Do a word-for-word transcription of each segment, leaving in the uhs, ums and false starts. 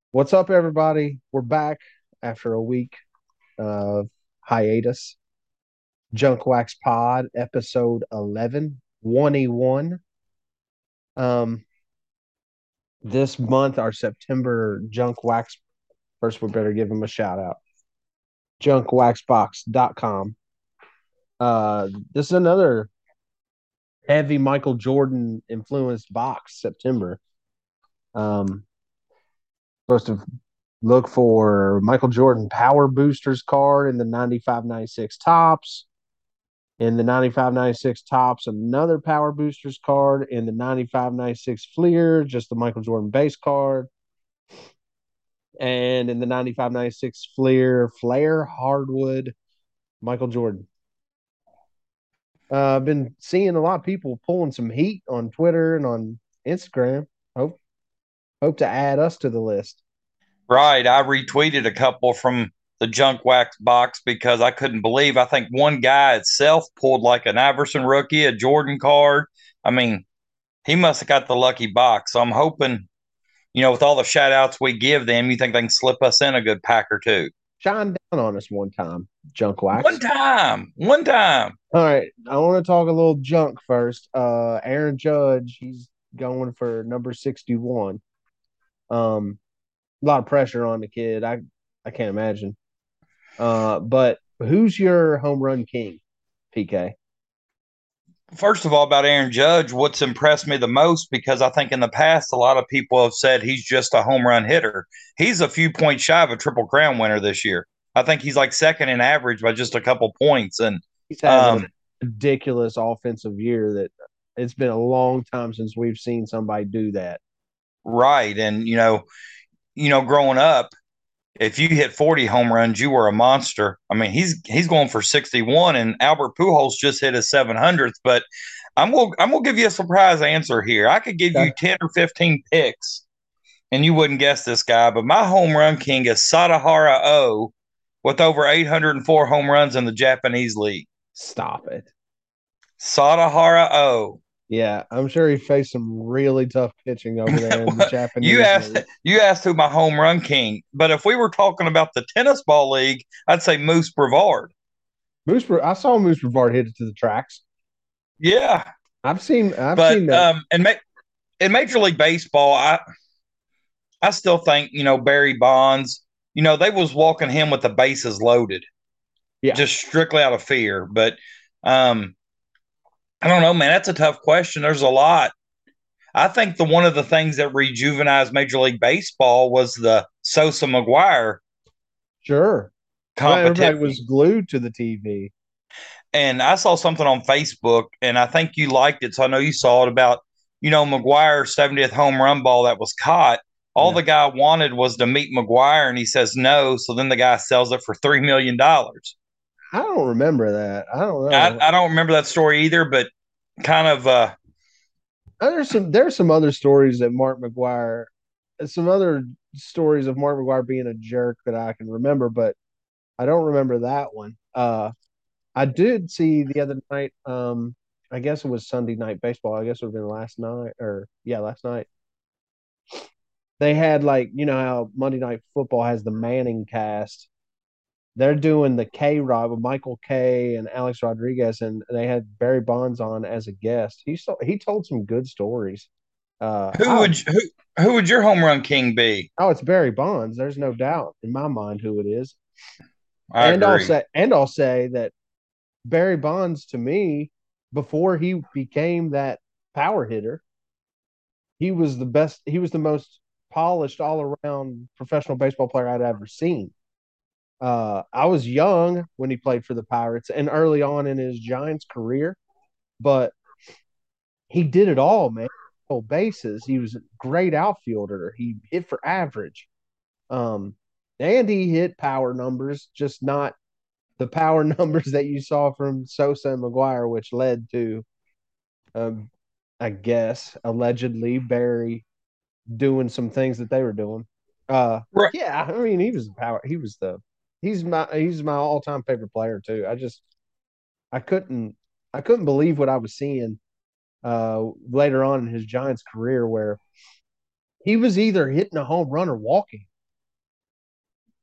What's up, everybody? We're back after a week of hiatus. Junk Wax Pod, episode eleven, one e one. Um, this month, our September Junk Wax, first, we better give them a shout out. junk wax box dot com. Uh, this is another heavy Michael Jordan influenced box, September. Um, Supposed to look for Michael Jordan Power Boosters card in the ninety-five ninety-six tops. In the ninety-five ninety-six tops, another Power Boosters card. In the ninety-five ninety-six Fleer, just the Michael Jordan base card. And in the ninety-five ninety-six Fleer, Flair Hardwood, Michael Jordan. Uh, I've been seeing a lot of people pulling some heat on Twitter and on Instagram. Hope hope to add us to the list. Right. I retweeted a couple from the junk wax box because I couldn't believe. I think one guy itself pulled like an Iverson rookie, a Jordan card. I mean, he must have got the lucky box. So I'm hoping, you know, with all the shout outs we give them, you think they can slip us in a good pack or two. Shine down on us one time, Junk One Wax. time. One time. All right, I want to talk a little junk first. Uh, Aaron Judge, he's going for number sixty-one. Um, a lot of pressure on the kid. I I can't imagine. Uh, but who's your home run king, P K? First of all, about Aaron Judge, what's impressed me the most, because I think in the past, a lot of people have said he's just a home run hitter. He's a few points shy of a Triple Crown winner this year. I think he's like second in average by just a couple points. And He's having a um, ridiculous offensive year that it's been a long time since we've seen somebody do that. right. And, you know, you know, growing up, if you hit forty home runs, you were a monster. I mean, he's he's going for sixty-one, and Albert Pujols just hit his seven hundredth. But I'm gonna I'm gonna give you a surprise answer here. I could give you Okay. ten or fifteen picks and you wouldn't guess this guy, but my home run king is Sadahara O with over eight hundred four home runs in the Japanese league. Stop it. Sadahara O. Yeah, I'm sure he faced some really tough pitching over there in the you Japanese asked league. you asked who my home run king, but if we were talking about the tennis ball league, I'd say Moose Brevard. Moose, I saw Moose Brevard hit it to the tracks. Yeah, I've seen, I've but seen that. um, in, ma- in Major League Baseball, I I still think, you know, Barry Bonds. You know, they was walking him with the bases loaded, Yeah, just strictly out of fear. But um, I don't know, man. That's a tough question. There's a lot. I think the one of the things that rejuvenized Major League Baseball was the Sosa McGuire sure. Well, everybody was competition. glued to the T V. And I saw something on Facebook, and I think you liked it, so I know you saw it about, you know, McGuire's seventieth home run ball that was caught. All Yeah, the guy wanted was to meet McGuire, and he says no. So then the guy sells it for three million dollars. I don't remember that. I don't I, know. I don't remember that story either, but kind of uh, Uh, There's some there's some other stories that Mark McGuire, some other stories of Mark McGuire being a jerk that I can remember, but I don't remember that one. Uh, I did see the other night. Um, I guess it was Sunday night baseball. I guess it would have been last night, or yeah, last night. They had, like, you know how Monday Night Football has the Manning cast. They're doing the K Rod with Michael K and Alex Rodriguez, and they had Barry Bonds on as a guest. He so, he told some good stories. Uh, who I would who who would your home run king be? Oh, it's Barry Bonds. There's no doubt in my mind who it is. I And I'll agree. say, and I'll say that Barry Bonds, to me, before he became that power hitter, he was the best. He was the most polished all around professional baseball player I'd ever seen. Uh, I was young when he played for the Pirates and early on in his Giants career, but he did it all, man. All bases. He was a great outfielder. He hit for average. Um, and he hit power numbers, just not the power numbers that you saw from Sosa and McGuire, which led to, um, I guess, allegedly Barry doing some things that they were doing. Uh, Right. yeah, I mean, he was power. He was the he's my he's my all time favorite player too. I just I couldn't I couldn't believe what I was seeing uh later on in his Giants career, where he was either hitting a home run or walking.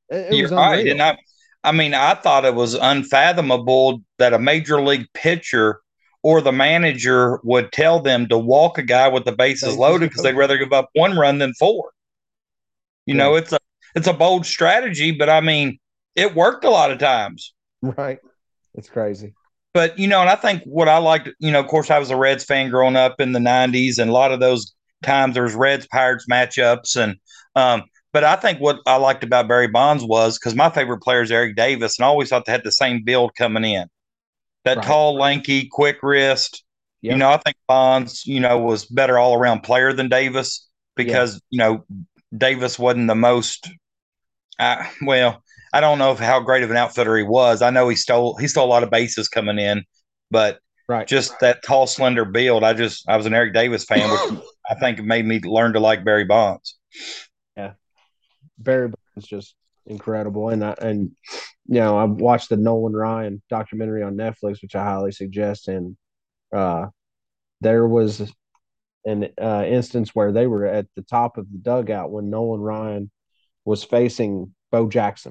It, it You're was right. And unreal. I, I mean, I thought it was unfathomable that a major league pitcher or the manager would tell them to walk a guy with the bases Bases loaded because they'd loaded. rather give up one run than four. You Yeah, know, it's a it's a bold strategy, but I mean, it worked a lot of times. right. It's crazy. But you know, and I think what I liked, you know, of course, I was a Reds fan growing up in the nineties, and a lot of those times there was Reds Pirates matchups, and um, but I think what I liked about Barry Bonds was because my favorite player is Eric Davis, and I always thought they had the same build coming in. That Right. tall, lanky, quick wrist. You Yep. know, I think Bonds, you know, was better all around player than Davis Yeah. because you know Davis wasn't the most. Uh, well, I don't know if how great of an outfitter he was. I know he stole he stole a lot of bases coming in, but Right. just that tall, slender build. I just I was an Eric Davis fan, which I think made me learn to like Barry Bonds. Yeah. Barry Bonds just incredible. And I, and you know, I watched the Nolan Ryan documentary on Netflix, which I highly suggest. And uh, there was an uh, instance where they were at the top of the dugout when Nolan Ryan was facing Bo Jackson,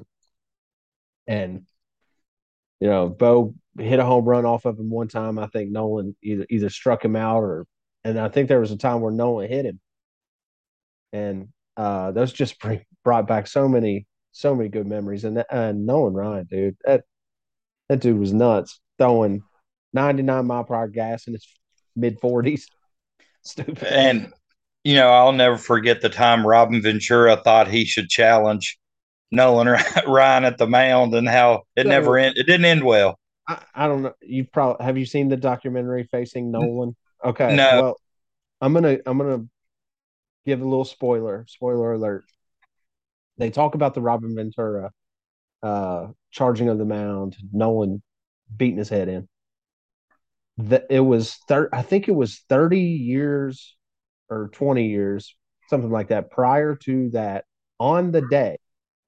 and you know, Bo hit a home run off of him one time. I think Nolan either either struck him out or, and I think there was a time where Nolan hit him, and uh, those just bring, brought back so many so many good memories. And and Nolan Ryan, dude, that that dude was nuts, throwing ninety-nine mile per hour gas in his mid forties. Stupid. And you know, I'll never forget the time Robin Ventura thought he should challenge Nolan Ryan at the mound, and how it never So end, it didn't end well. I, I don't know. You've probably have you seen the documentary Facing Nolan? Okay, No, well, I'm gonna I'm gonna give a little spoiler. Spoiler alert. They talk about the Robin Ventura uh, charging of the mound, Nolan beating his head in. That it was thir- I think it was thirty years or twenty years, something like that. Prior to that, on the day,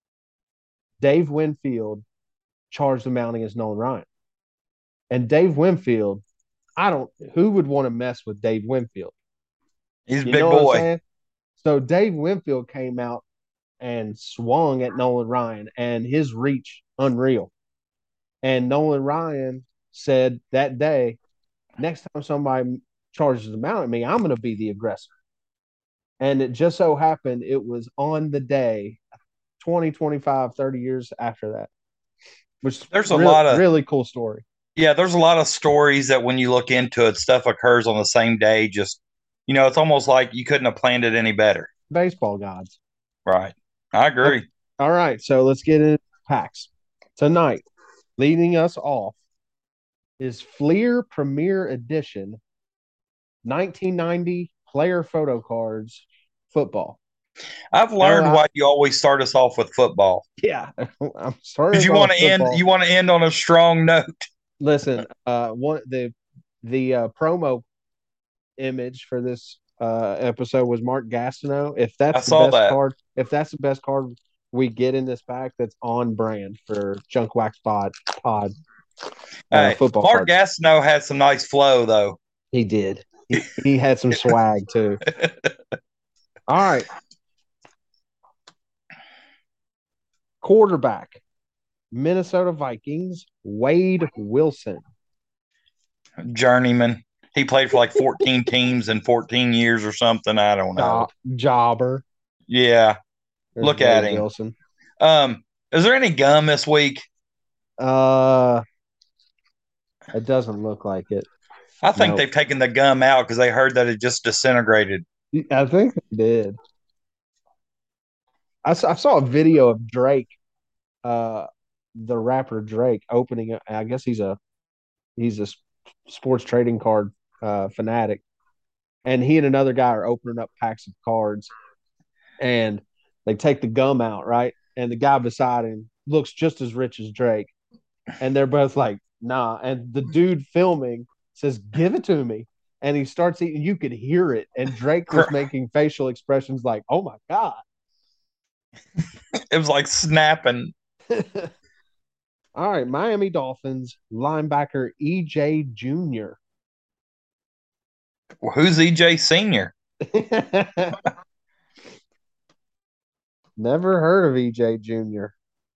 Dave Winfield charged the mound against Nolan Ryan. And Dave Winfield, I don't who would want to mess with Dave Winfield? he's a You big know what I'm boy. saying? So Dave Winfield came out and swung at Nolan Ryan, and his reach unreal. And Nolan Ryan said that day, next time somebody charges a mount at me, I'm going to be the aggressor. And it just so happened it was on the day, twenty, twenty-five, thirty years after that, which is There's a really, lot of really cool story. Yeah, there's a lot of stories that when you look into it, stuff occurs on the same day. Just, you know, it's almost like you couldn't have planned it any better. Baseball gods. Right. I Oh, agree. all right. So let's get into packs. Tonight, leading us off is Fleer Premier Edition nineteen ninety player photo cards football. I've No, learned I, why you always start us off with football yeah, I'm starting because us you off want to end football. you want to end on a strong note. Listen, uh, one the the uh, promo image for this uh episode was Mark Gastineau. If I that's the saw best that. card, if that's the best card we get in this pack, that's on brand for Junk Wax Pod Pod uh, Hey, football Mark cards. Gastineau had some nice flow though. He did. He, he had some swag too. All right, quarterback, Minnesota Vikings, Wade Wilson. Journeyman. He played for like fourteen teams in fourteen years or something. I don't know. Jo- jobber. Yeah, There's look at Wade him. Wilson. Um, is there any gum this week? Uh, it doesn't look like it. I think No, they've taken the gum out because they heard that it just disintegrated. I think they did. I saw, I saw a video of Drake, uh, the rapper Drake, opening. A, I guess he's a he's a sports trading card uh, fanatic, and he and another guy are opening up packs of cards, and they take the gum out, right? And the guy beside him looks just as rich as Drake, and they're both like, "Nah." And the dude filming says, "Give it to me." And he starts eating. You could hear it, and Drake was making facial expressions like, "Oh my god." It was like snapping. All right, Miami Dolphins linebacker E J Junior Who's E J Senior? Never heard of E J Junior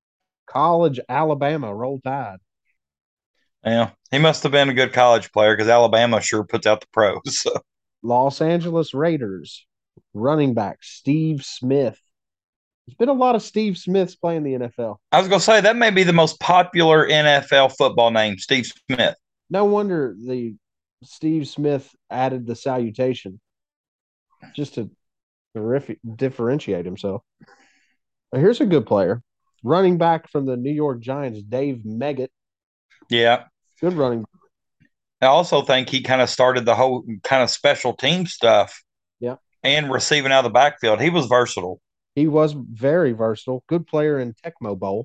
College Alabama, Roll Tide. Yeah, he must have been a good college player because Alabama sure puts out the pros. So. Los Angeles Raiders, running back Steve Smith. There's been a lot of Steve Smiths playing the N F L. I was going to say that may be the most popular N F L football name, Steve Smith. No wonder the Steve Smith added the salutation just to terrific, differentiate himself. Now, here's a good player, running back from the New York Giants, Dave Meggett. Yeah. Good running. I also think he kind of started the whole kind of special team stuff. Yeah. And receiving out of the backfield. He was versatile. He was very versatile. Good player in Tecmo Bowl.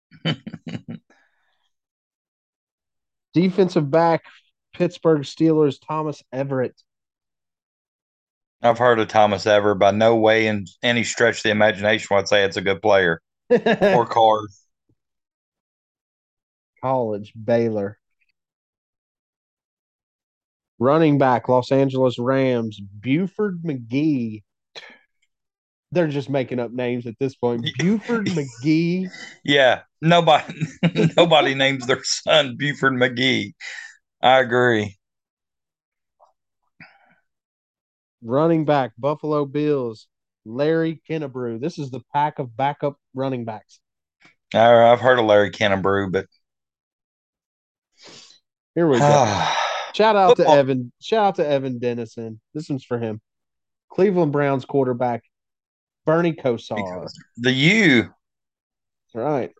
Defensive back, Pittsburgh Steelers, Thomas Everett. I've heard of Thomas Everett. By no way in any stretch of the imagination would I say it's a good player or card. College, Baylor. Running back, Los Angeles Rams, Buford McGee. They're just making up names at this point. Buford McGee. Yeah, nobody, nobody names their son Buford McGee. I agree. Running back, Buffalo Bills, Larry Kennebrew. This is the pack of backup running backs. I've heard of Larry Kennebrew, but here we go. Shout out Football. to Evan. Shout out to Evan Dennison. This one's for him. Cleveland Browns quarterback, Bernie Kosar. The U. All right.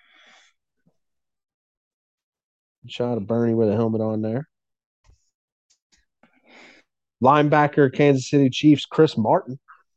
Shot of Bernie with a helmet on there. Linebacker, Kansas City Chiefs, Chris Martin.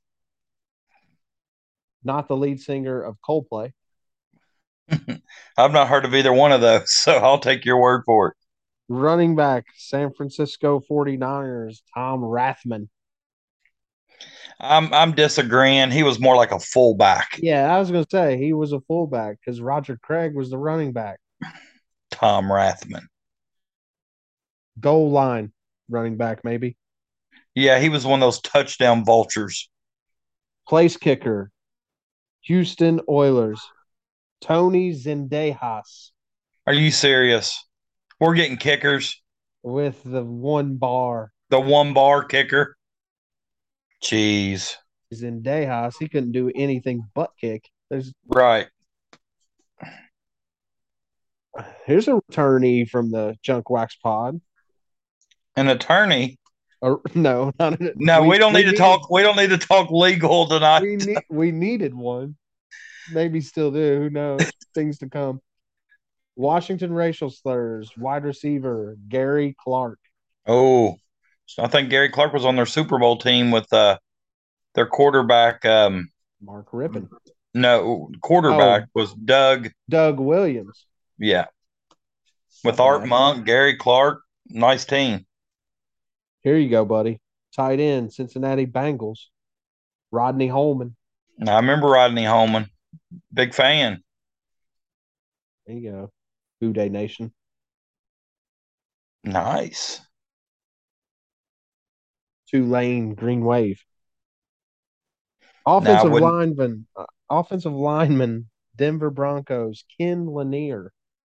Not the lead singer of Coldplay. I've not heard of either one of those, so I'll take your word for it. Running back, San Francisco forty-niners, Tom Rathman. I'm I'm disagreeing. He was more like a fullback. Yeah, I was going to say he was a fullback because Roger Craig was the running back. Tom Rathman. Goal line running back, maybe. Yeah, he was one of those touchdown vultures. Place kicker, Houston Oilers, Tony Zendejas. Are you serious? We're getting kickers with the one bar. The one bar kicker. Jeez. Zendejas, he couldn't do anything but kick. There's right. Here's a returnee from the Junk Wax Pod. An attorney. Or, no, not an, no. We, we don't we need to talk. We don't need to talk legal tonight. We need, we needed one. Maybe still do. Who knows? Things to come. Washington racial slurs. Wide receiver Gary Clark. Oh, so I think Gary Clark was on their Super Bowl team with uh, their quarterback. Um, Mark Rippon. No, quarterback oh, was Doug. Doug Williams. Yeah. With Art right. Monk, Gary Clark. Nice team. Here you go, buddy. Tight end, Cincinnati Bengals. Rodney Holman. I remember Rodney Holman. Big fan. There you go. Uday Nation. Nice. Tulane Green Wave. Offensive nah, lineman. Uh, offensive lineman. Denver Broncos. Ken Lanier.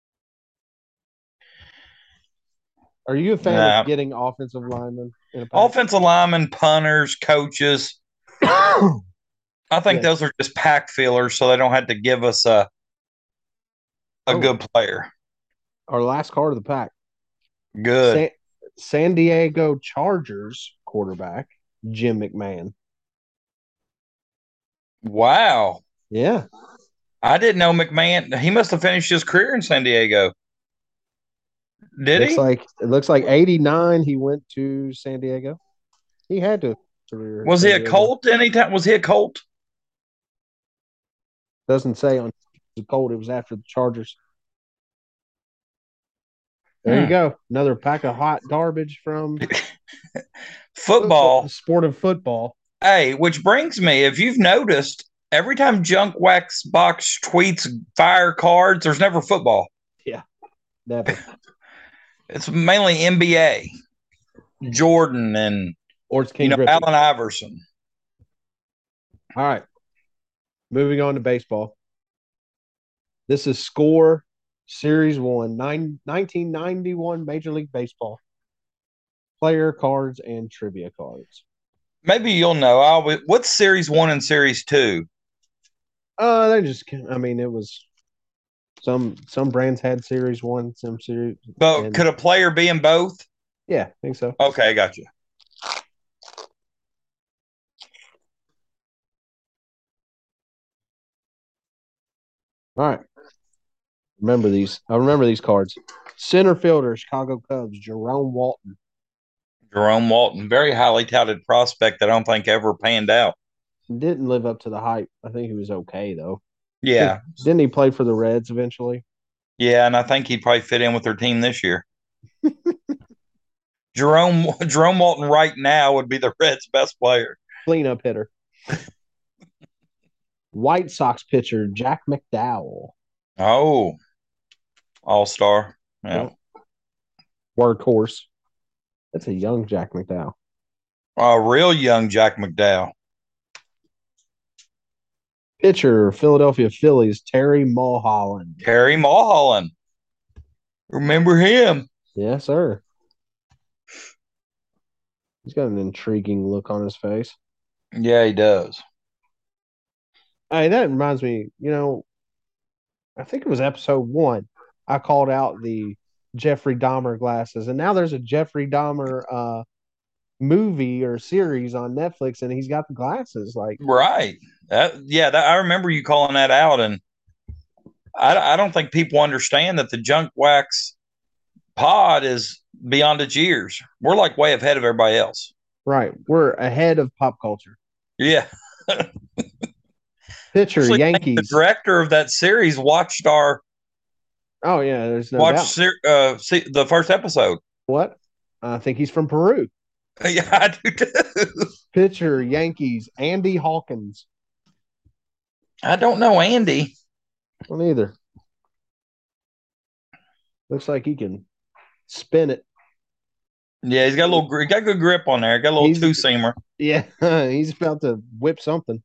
Are you a fan nah. of getting offensive linemen? In a offensive linemen, punters, coaches. I think yeah. those are just pack fillers, so they don't have to give us a a oh. good player. Our last card of the pack. Good. San, San Diego Chargers quarterback, Jim McMahon. Wow. Yeah. I didn't know McMahon. He must have finished his career in San Diego. Did looks he? Like, it looks like eighty-nine he went to San Diego. He had to. Career was he a Diego. Colt anytime? Was he a Colt? Doesn't say on the Colt. It was after the Chargers. There hmm. you go. Another pack of hot garbage from football. The sport of football. Hey, which brings me, if you've noticed, every time Junk Wax Box tweets fire cards, there's never football. Yeah, never. It's mainly N B A. Jordan and or it's King you know Griffey. Allen Iverson. All right. Moving on to baseball. This is Score Series One, nine, nineteen ninety-one Major League Baseball. Player cards and trivia cards. Maybe you'll know. I'll, what's Series One and Series Two? Uh, they just, I mean, it was some some brands had Series One, some series, But and could a player be in both? yeah, I think so. Okay, I got you. All right. Remember these. I remember these cards. Center fielder, Chicago Cubs, Jerome Walton. Jerome Walton, very highly touted prospect that I don't think ever panned out. Didn't live up to the hype. I think he was okay though. Yeah, Didn't he play for the Reds eventually? yeah, and I think he'd probably fit in with their team this year. Jerome Jerome Walton right now would be the Reds' best player. Cleanup hitter. White Sox pitcher, Jack McDowell. Oh, all star. Yeah. Yeah. Workhorse. That's a young Jack McDowell. A real young Jack McDowell. Pitcher, Philadelphia Phillies, Terry Mulholland. Terry Mulholland. Remember him? Yes, sir. He's got an intriguing look on his face. Yeah, he does. Hey, that reminds me, you know, I think it was episode one. I called out the Jeffrey Dahmer glasses, and now there's a Jeffrey Dahmer uh, movie or series on Netflix, and he's got the glasses. Like, Right. That, yeah, that, I remember you calling that out, and I, I don't think people understand that the Junk Wax pod is beyond its years. We're like way ahead of everybody else. right, we're ahead of pop culture. Yeah. Pitcher, Actually, Yankees. the director of that series watched our Oh yeah, there's no watched doubt. uh, see, the first episode. What? I think he's from Peru. Yeah, I do too. Pitcher, Yankees, Andy Hawkins. I don't know Andy. Well, neither. Looks like he can spin it. Yeah, he's got a little, he got good grip on there. Got a little He's- two seamer. Yeah, he's about to whip something.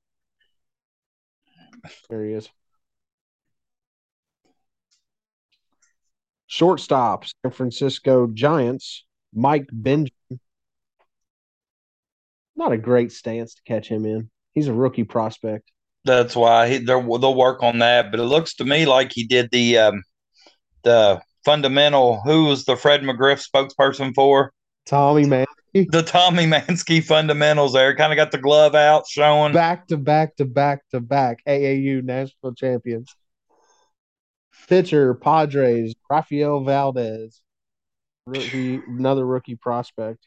There he is. Shortstop, San Francisco Giants, Mike Benjamin. Not a great stance to catch him in. He's a rookie prospect. That's why he, they'll work on that. But it looks to me like he did the um, the fundamental. Who was the Fred McGriff spokesperson for? Tommy, man. The Tommy Mansky fundamentals there. Kind of got the glove out showing. Back to back to back to back A A U national champions. Pitcher, Padres, Rafael Valdez. Rookie, another rookie prospect.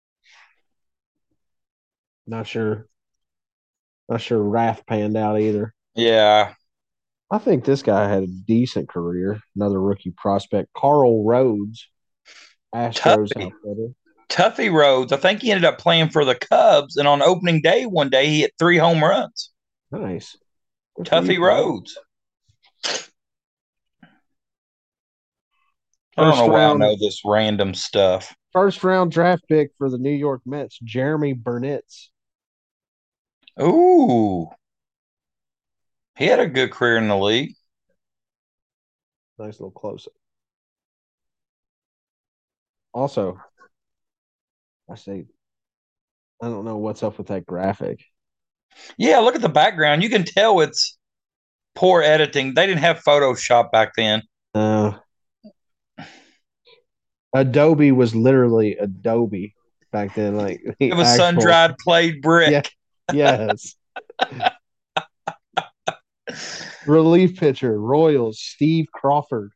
Not sure. Not sure Raph panned out either. Yeah. I think this guy had a decent career. Another rookie prospect, Carl Rhodes, Astros Tuffy. outfitter. Tuffy Rhodes. I think he ended up playing for the Cubs, and on opening day one day he hit three home runs. Nice. Good for Tuffy you, Rhodes. I don't First know why I round, know this random stuff. first round draft pick for the New York Mets, Jeremy Burnitz. Ooh. He had a good career in the league. Nice little close up. Also, I say, I don't know what's up with that graphic. Yeah, look at the background. You can tell it's poor editing. They didn't have Photoshop back then. Uh, Adobe was literally Adobe back then. Like It was sun dried played brick. Yeah, yes. Relief pitcher, Royals, Steve Crawford.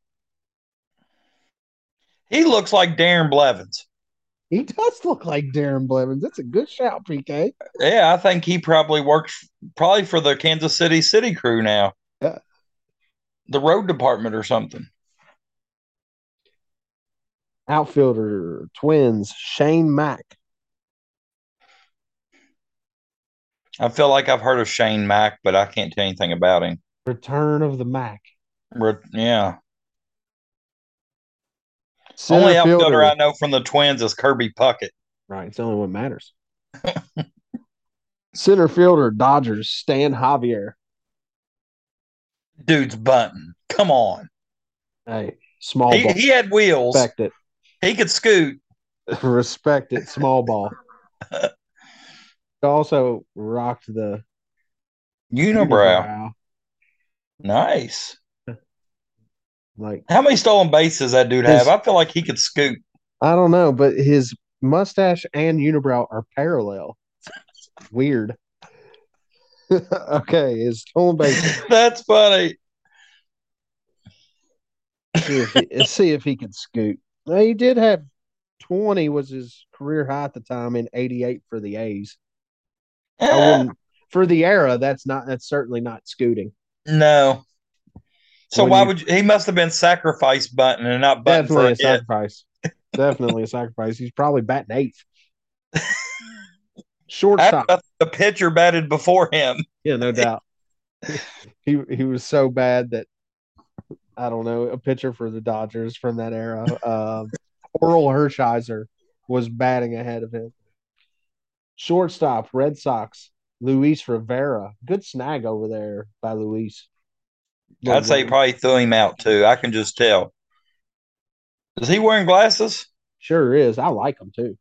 He looks like Darren Blevins. He does look like Darren Blevins. That's a good shout, P K. Yeah, I think he probably works probably for the Kansas City City Crew now. Yeah. The road department or something. Outfielder, Twins, Shane Mack. I feel like I've heard of Shane Mack, but I can't tell anything about him. Return of the Mack. Re- yeah. Center Only fielder. outfielder I know from the Twins is Kirby Puckett. Right, it's only what matters. Center fielder, Dodgers, Stan Javier. Dude's bunting Come on. Hey, small He ball. he had wheels. Respect it. He could scoot. Respect it. Small ball. Also rocked the Unibrow. unibrow. Nice. Like How many stolen bases that dude have? his, I feel like he could scoot. I don't know, but his mustache and unibrow are parallel. It's weird. Okay, his stolen bases. That's funny. See if he see if he can scoot. Well, he did have twenty was his career high at the time in eighty-eight for the A's. I Eh, wouldn't for the era. That's not. That's certainly not scooting. no. So When why you would you, he must have been sacrifice button and not button for definitely a a hit? sacrifice. Definitely a sacrifice. He's probably batting eighth. After Shortstop. the pitcher batted before him. Yeah, no doubt. he he was so bad that I don't know a pitcher for the Dodgers from that era. Uh, Oral Hershiser was batting ahead of him. Shortstop, Red Sox, Luis Rivera. Good snag over there by Luis. I'd Little say he run. probably threw him out too. I can just tell. Is he wearing glasses? Sure is. I like him too.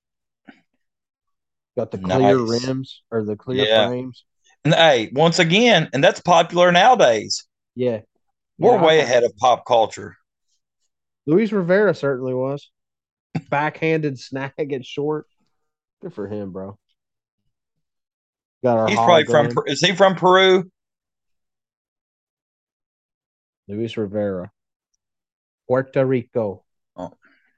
Got the clear Nice. rims or the clear Yeah. frames. And hey, once again, and that's popular nowadays. Yeah. We're Yeah, I way like ahead it. of pop culture. Luis Rivera certainly was. Backhanded snag at short. Good for him, bro. Got our He's probably from. hologram. Is he from Peru? Luis Rivera. Puerto Rico. Oh.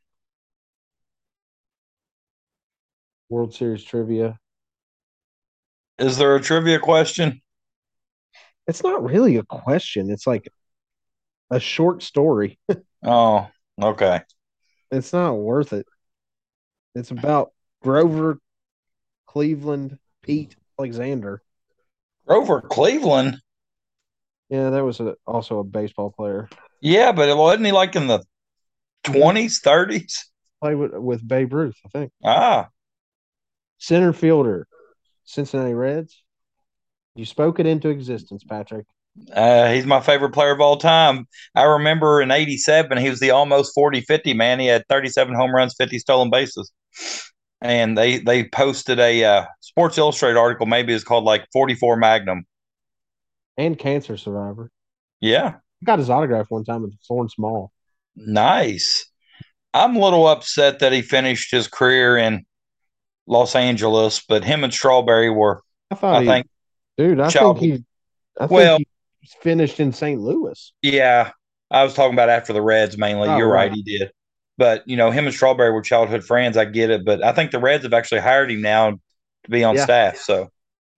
World Series trivia. Is there a trivia question? It's not really a question. It's like a short story. Oh, okay. It's not worth it. It's about Grover Cleveland Pete Alexander. Grover Cleveland. Yeah, that was a, also a baseball player. Yeah, but it wasn't he like in the Mm-hmm. twenties, thirties? Played with, with Babe Ruth, I think. Ah, Center fielder, Cincinnati Reds. You spoke it into existence, Patrick. uh, he's my favorite player of all time. I remember in eighty-seven, he was the almost forty fifty man. He had thirty-seven home runs, fifty stolen bases. And they they posted a uh, Sports Illustrated article, maybe it's called like forty-four Magnum. And cancer survivor. Yeah, Got his autograph one time at the Florence Mall. nice. I'm a little upset that he finished his career in Los Angeles, but him and Strawberry were, I thought I he, think, dude. I think childhood. he, I think Well, he finished in Saint Louis. yeah, I was talking about after the Reds mainly. Oh, You're right, right. he did. But, you know, him and Strawberry were childhood friends. I get it. But I think the Reds have actually hired him now to be on Yeah, staff. So,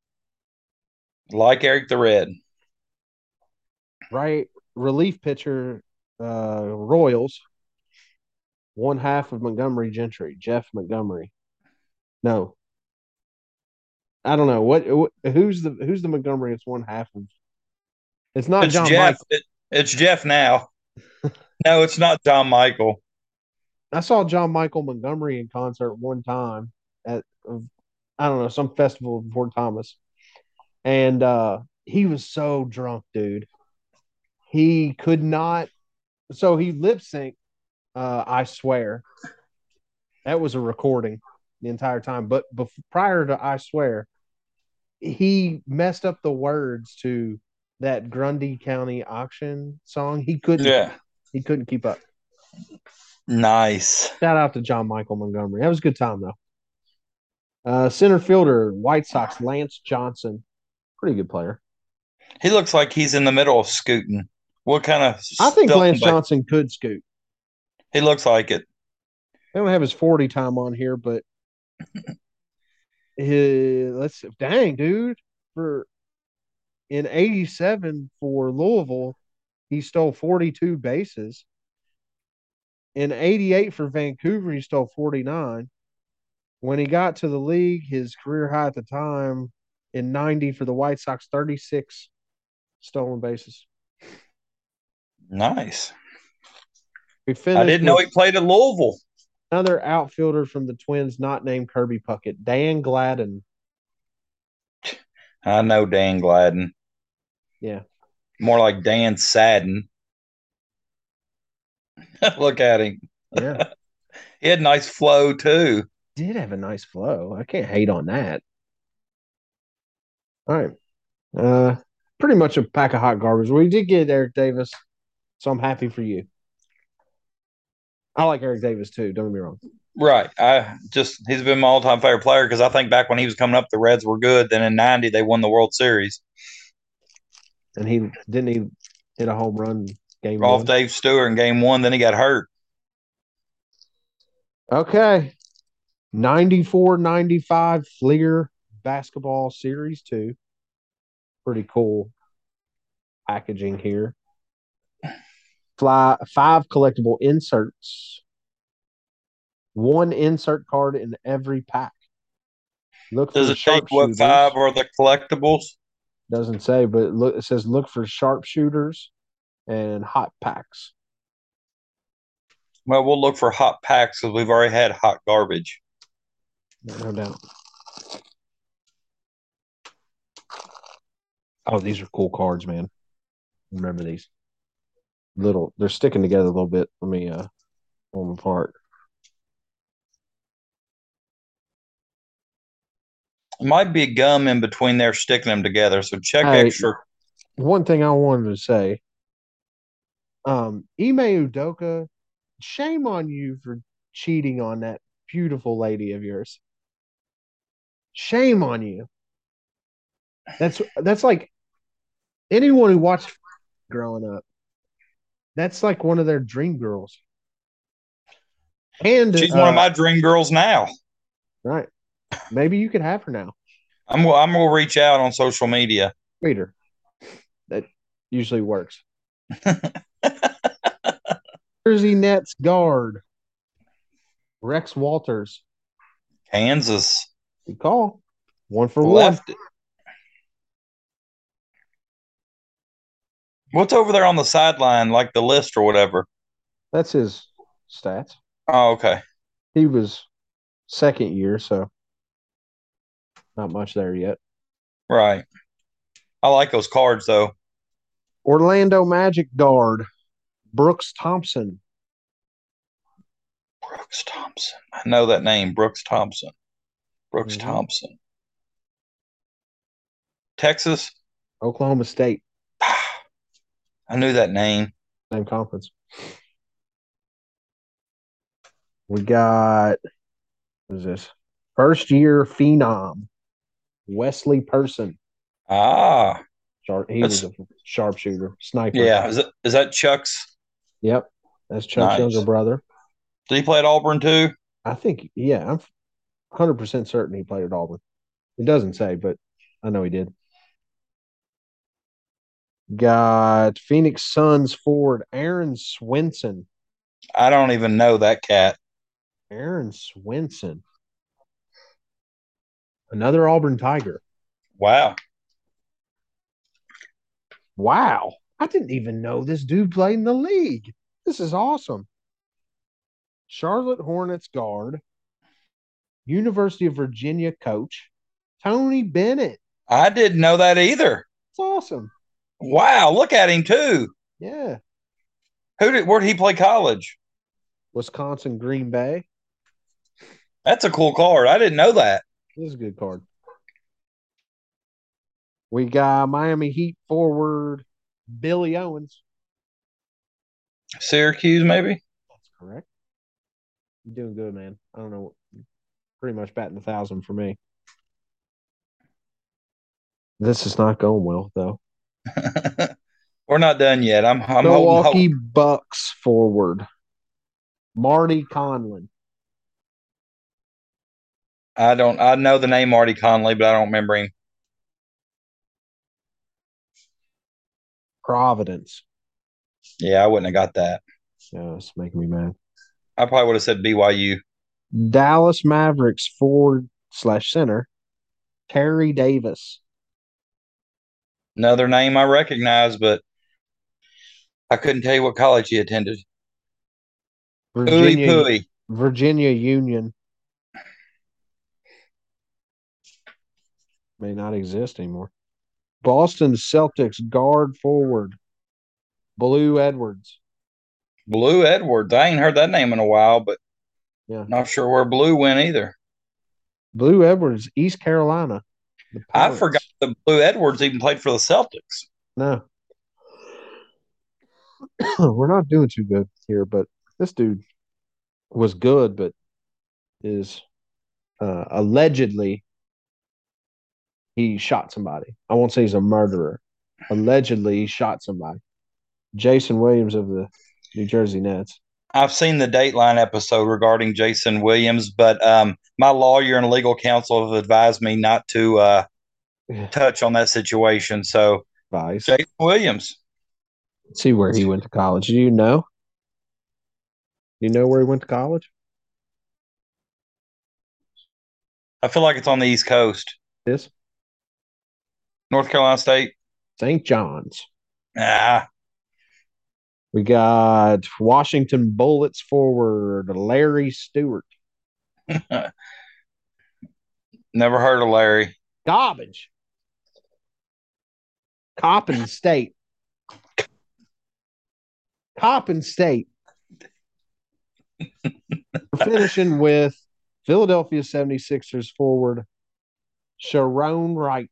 like Eric the Red. right. Relief pitcher, uh, Royals. One half of Montgomery Gentry, Jeff Montgomery. No, I don't know what, what who's the who's the Montgomery. It's one half of. It's not It's John Jeff. Michael. It, it's Jeff now. No, it's not John Michael. I saw John Michael Montgomery in concert one time at I don't know some festival in Fort Thomas, and uh, he was so drunk, dude. He could not. So he lip synced. Uh, I swear that was a recording the entire time. But bef- prior to I swear, he messed up the words to that Grundy County auction song. He couldn't. Yeah. He couldn't keep up. Nice. Shout out to John Michael Montgomery. That was a good time though. Uh, center fielder, White Sox, Lance Johnson. Pretty good player. He looks like he's in the middle of scooting. What kind of I think stuff? Lance Johnson could scoot. He looks like it. They don't have his forty time on here, but his, let's dang, dude. For in eighty-seven for Louisville, he stole forty-two bases. In eighty-eight for Vancouver, he stole forty-nine. When he got to the league, his career high at the time in ninety for the White Sox, thirty-six stolen bases. Nice. We I finished didn't know with he played at Louisville. another outfielder from the Twins, not named Kirby Puckett, Dan Gladden. I know Dan Gladden. Yeah. More like Dan Sadden. Look at him. Yeah, He had nice flow too. did have a nice flow. I can't hate on that. All right. Uh, pretty much a pack of hot garbage. We did get Eric Davis, so I'm happy for you. I like Eric Davis too. Don't get me wrong. Right. I just he's been my all time favorite player because I think back when he was coming up, the Reds were good. Then in ninety, they won the World Series And he didn't he hit a home run game off one. Dave Stewart in game one. Then he got hurt. Okay. ninety-four ninety-five Fleer basketball series two. Pretty cool packaging here. Fly five collectible inserts. One insert card in every pack. Look Does for it take what five sharpshooters. are the collectibles? Doesn't say, but look, it says look for sharpshooters and hot packs. Well, we'll look for hot packs because we've already had hot garbage. No doubt. Oh, these are cool cards, man. Remember these. Little, they're sticking together a little bit. Let me uh pull them apart. It might be gum in between there sticking them together. So check Hey, extra. one thing I wanted to say, um, Ime Udoka, shame on you for cheating on that beautiful lady of yours. Shame on you. That's that's like anyone who watched growing up. That's like one of their dream girls. And She's one of uh, my dream girls now. right, maybe you could have her now. I'm I'm gonna reach out on social media. Reader. That usually works. Jersey Nets guard Rex Walters. Kansas Good call. One for one. left it. What's over there on the sideline, like the list or whatever? That's his stats. Oh, okay. He was second year, so not much there yet. Right. I like those cards though. Orlando Magic guard Brooks Thompson. Brooks Thompson. I know that name, Brooks Thompson. Brooks Mm-hmm. Thompson. Texas. Oklahoma State, I knew that name. same conference. We got what is this? First year phenom Wesley Person. Ah, Sharp. He was that's a sharpshooter, sniper. yeah. Is that is that Chuck's? Yep, that's Chuck's younger Nice. brother. Did he play at Auburn too? I think. Yeah, I'm one hundred percent certain he played at Auburn. It doesn't say, but I know he did. Got Phoenix Suns forward Aaron Swinson. I don't even know that cat. Aaron Swinson, another Auburn Tiger. Wow. Wow, I didn't even know this dude played in the league. This is awesome. Charlotte Hornets guard, University of Virginia coach, Tony Bennett. I didn't know that either. It's awesome. Wow, look at him too. Yeah. Who did where did he play college? Wisconsin Green Bay. That's a cool card. I didn't know that. This is a good card. We got Miami Heat forward Billy Owens. Syracuse, maybe? That's correct. You're doing good, man. I don't know. Pretty much batting a thousand for me. This is not going well, though. We're not done yet. I'm I'm holding hope. Milwaukee Bucks forward Marty Conlon. I don't I know the name Marty Conley, but I don't remember him. Providence. Yeah, I wouldn't have got that. Yeah, it's making me mad. I probably would have said B Y U. Dallas Mavericks forward slash center Terry Davis. Another name I recognize, but I couldn't tell you what college he attended. Ooey Virginia pooey. Virginia Union. May not exist anymore. Boston Celtics guard forward Blue Edwards. Blue Edwards. I ain't heard that name in a while, but Yeah. not sure where Blue went either. Blue Edwards, East Carolina. The I forgot Pirates. that Blue Edwards even played for the Celtics. No. We're not doing too good here, but this dude was good, but is uh, allegedly he shot somebody. I won't say he's a murderer. Allegedly, he shot somebody. Jason Williams of the New Jersey Nets. I've seen the Dateline episode regarding Jason Williams, but um, my lawyer and legal counsel have advised me not to uh, touch on that situation. So, Vice. Jason Williams. Let's see where he went to college. Do you know? Do you know where he went to college? I feel like it's on the East Coast. This North Carolina State. Saint John's. Ah. We got Washington Bullets forward Larry Stewart. Never heard of Larry. Garbage. Coppin State. Coppin State. We're finishing with Philadelphia seventy-sixers forward Sharon Wright.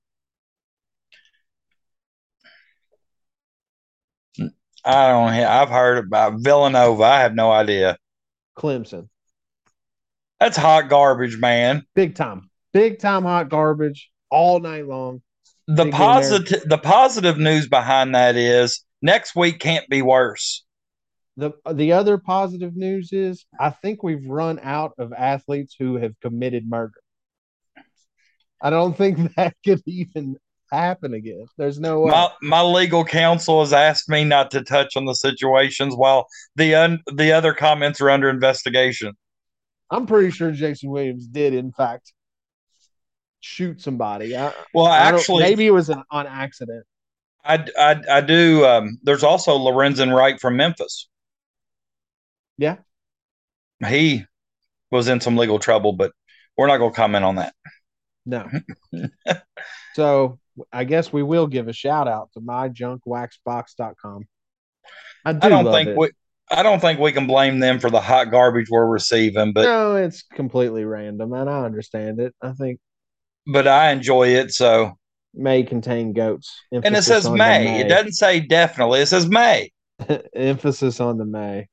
I don't. I've heard about Villanova. I have no idea. Clemson. That's hot garbage, man. Big time. Big time hot garbage all night long. The positive the positive news behind that is next week can't be worse. The the other positive news is I think we've run out of athletes who have committed murder. I don't think that could even happen again. There's no way. My, my legal counsel has asked me not to touch on the situations while the un, the other comments are under investigation. I'm pretty sure Jason Williams did, in fact, shoot somebody. I, well, I actually, maybe it was an, on accident. I, I, I do. Um, there's also Lorenzen Wright from Memphis. Yeah. He was in some legal trouble, but we're not going to comment on that. No. So I guess we will give a shout out to my junk wax box dot com. I do I don't love think it. we I don't think we can blame them for the hot garbage we're receiving, but no, it's completely random, and I understand it. I think, but I enjoy it. So may contain goats. Emphasis and it says may. may. It doesn't say definitely. It says may. Emphasis on the may.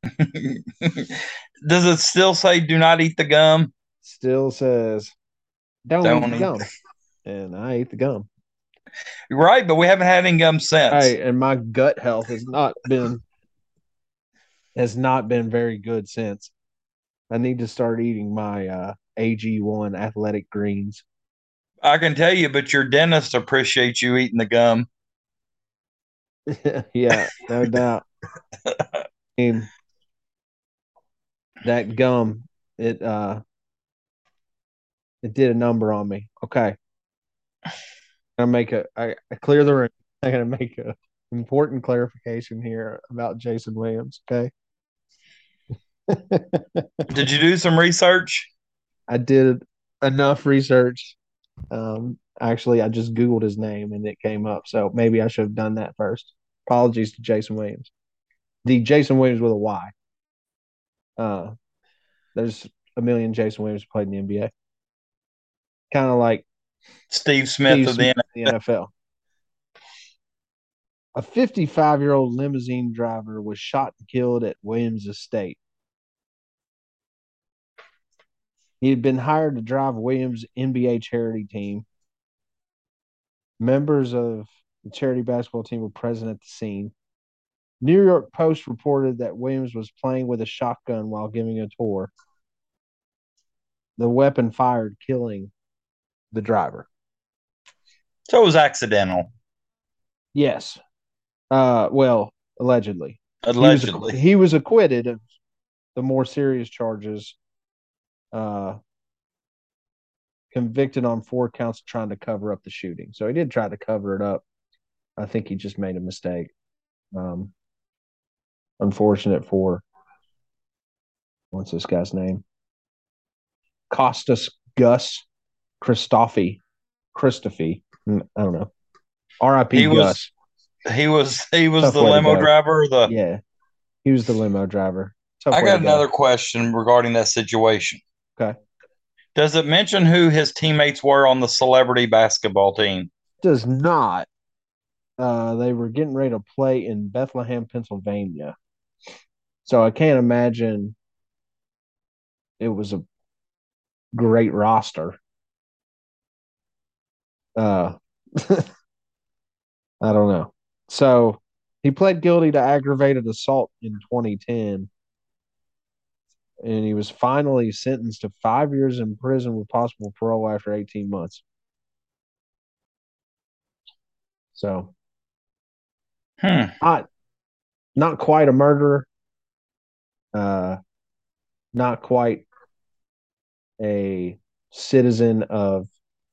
Does it still say do not eat the gum? Still says don't, don't eat the gum. And I ate the gum. Right, but we haven't had any gum since. Right, and my gut health has not been has not been very good since. I need to start eating my uh, A G one athletic greens. I can tell you, but your dentist appreciates you eating the gum. Yeah, no doubt. I mean, that gum, it uh, it did a number on me. Okay, I make a I, I clear the room. I'm gonna make a important clarification here about Jason Williams. Okay. Did you do some research? I did enough research. Um, actually, I just Googled his name and it came up. So maybe I should have done that first. Apologies to Jason Williams. The Jason Williams with a Y. Uh, there's a million Jason Williams played in the N B A. Kind of like Steve Smith Steve of the, Smith the N F L. A fifty-five-year-old limousine driver was shot and killed at Williams Estate. He had been hired to drive Williams' N B A charity team. Members of the charity basketball team were present at the scene. New York Post reported that Williams was playing with a shotgun while giving a tour. The weapon fired, killing the driver. So it was accidental. Yes. Uh, well, allegedly. Allegedly. He was, he was acquitted of the more serious charges. Uh, convicted on four counts of trying to cover up the shooting. So he did try to cover it up. I think he just made a mistake. Um, unfortunate for what's this guy's name? Costas Gus Christofi. Christofi. I don't know. R I P Gus. Was, he was he was Tough the limo driver. The yeah. He was the limo driver. Tough I way to got go. another question regarding that situation. Okay. Does it mention who his teammates were on the celebrity basketball team? Does not. Uh, they were getting ready to play in Bethlehem, Pennsylvania. So I can't imagine it was a great roster. Uh, I don't know. So he pled guilty to aggravated assault in twenty ten, and he was finally sentenced to five years in prison with possible parole after eighteen months. So Hmm. not not quite a murderer, uh, not quite a citizen of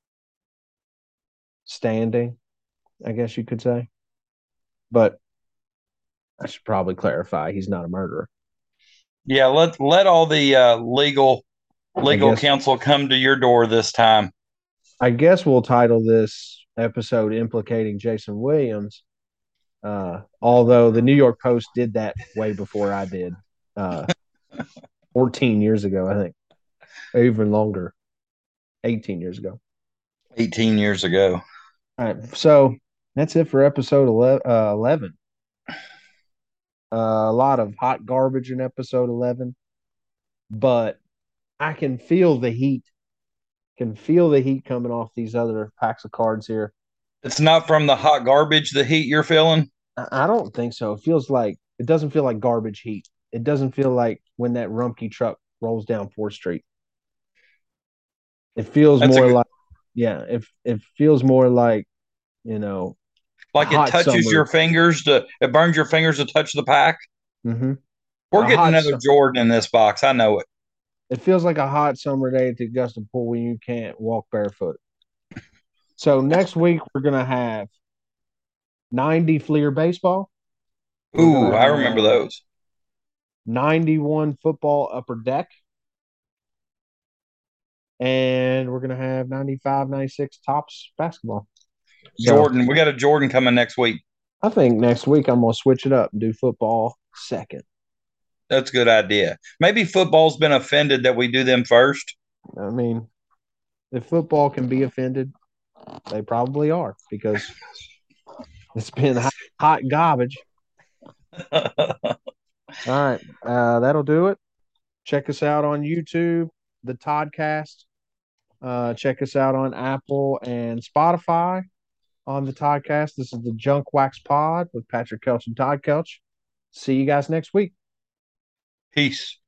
standing, I guess you could say. But I should probably clarify he's not a murderer. Yeah, let let all the uh, legal I legal guess counsel come to your door this time. I guess we'll title this episode implicating Jason Williams. Uh, although the New York Post did that way before I did, uh, fourteen years ago, I think, or even longer, eighteen years ago. eighteen years ago. All right, so that's it for episode eleven. Uh, a lot of hot garbage in episode eleven, but I can feel the heat. Can feel the heat coming off these other packs of cards here. It's not from the hot garbage, the heat you're feeling. I don't think so. It feels like it doesn't feel like garbage heat. It doesn't feel like when that Rumpke truck rolls down fourth Street. It feels That's a more good, like, yeah, it it feels more like, you know, a like it hot touches summer. your fingers to it burns your fingers to touch the pack. Mm-hmm. We're A getting hot. another Jordan in this box. I know it. It feels like a hot summer day at the Augusta Pool when you can't walk barefoot. So next week we're gonna have ninety Fleer baseball. We're Ooh, gonna I remember have those. ninety-one football upper deck, and we're gonna have ninety-five, ninety-six tops basketball. So Jordan, we got a Jordan coming next week. I think next week I'm gonna switch it up and do football second. That's a good idea. Maybe football's been offended that we do them first. I mean, if football can be offended, they probably are because it's been hot, hot garbage. All right, uh, that'll do it. Check us out on YouTube, the Toddcast. Uh, check us out on Apple and Spotify on the Toddcast. This is the Junk Wax Pod with Patrick Kelch and Todd Kelch. See you guys next week. Peace.